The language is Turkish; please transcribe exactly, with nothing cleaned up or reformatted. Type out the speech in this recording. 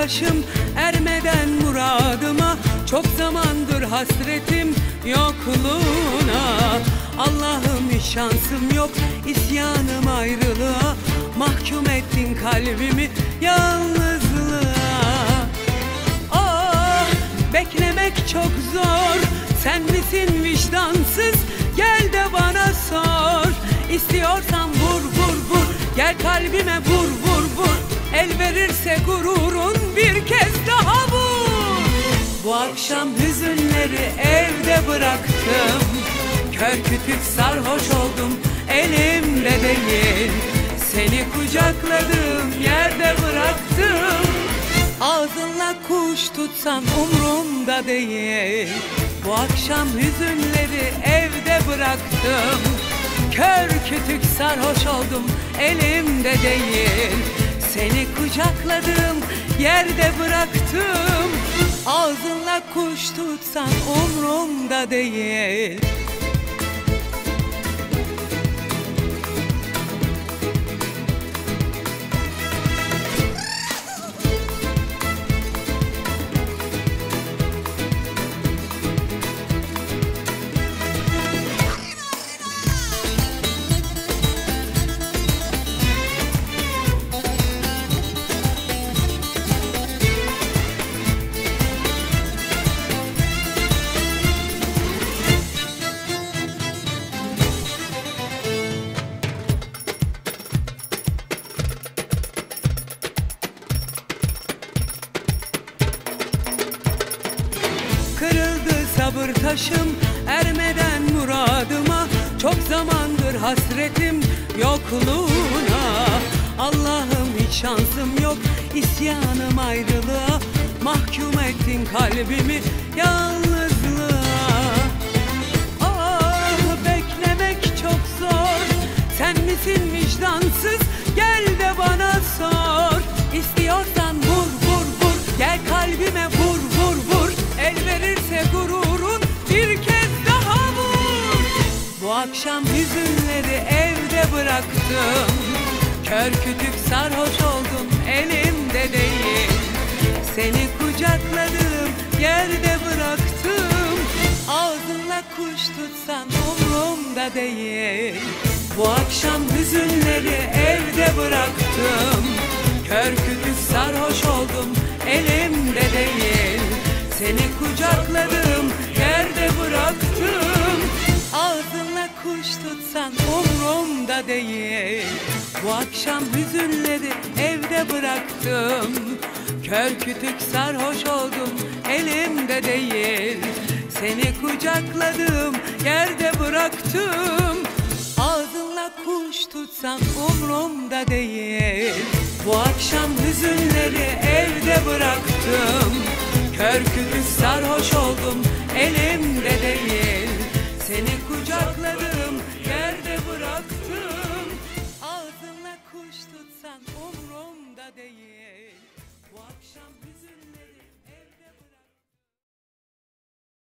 taşım, ermeden muradıma. Çok zamandır hasretim yokluğuna. Allah'ım hiç şansım yok, isyanım ayrılığa. Mahkum ettin kalbimi yalnızlığa. Ah, beklemek çok zor, sen misin vicdansız? Gel de bana sor. İstiyorsan vur vur vur, gel kalbime vur vur vur. El verirse gururun bir kez daha vur. Bu akşam hüzünleri evde bıraktım. Kör kütük sarhoş oldum, elimde değil. Seni kucakladığım yerde bıraktım. Ağzınla kuş tutsan umrumda değil. Bu akşam hüzünleri evde bıraktım. Kör kütük sarhoş oldum, elimde değil. Seni kucakladığım yerde bıraktım. Ağzınla kuş tutsan umrumda değil. Kırıldı sabır taşım, ermeden muradıma. Çok zamandır hasretim yokluğuna. Allah'ım hiç şansım yok, isyanım ayrılığa. Mahkum ettin kalbimi yalnızlığa. Ah, beklemek çok zor, sen misin vicdansız? Gel de bana sor. İstiyorsan vur vur vur, gel kalbime vur vur vur. El verirse gururun bir kez daha vur. Bu akşam hüzünleri evde bıraktım. Kör kütük sarhoş oldum, elimde değil. Seni kucakladığım yerde bıraktım. Ağzınla kuş tutsan umrumda değil. Bu akşam hüzünleri evde bıraktım. Kör kütük sarhoş oldum, elimde değil. Seni kucakladığım yerde bıraktım. Ağzınla kuş tutsan umrumda değil. Bu akşam hüzünleri evde bıraktım. Kör kütük sarhoş oldum, elimde değil. Seni kucakladığım yerde bıraktım. Ağzınla kuş tutsan umrumda değil. Bu akşam hüzünleri evde bıraktım. Kör kütük sarhoş oldum, elimde değil. Seni kucakladığım yerde bıraktım. Ağzınla kuş tutsan umrumda değil. Bu akşam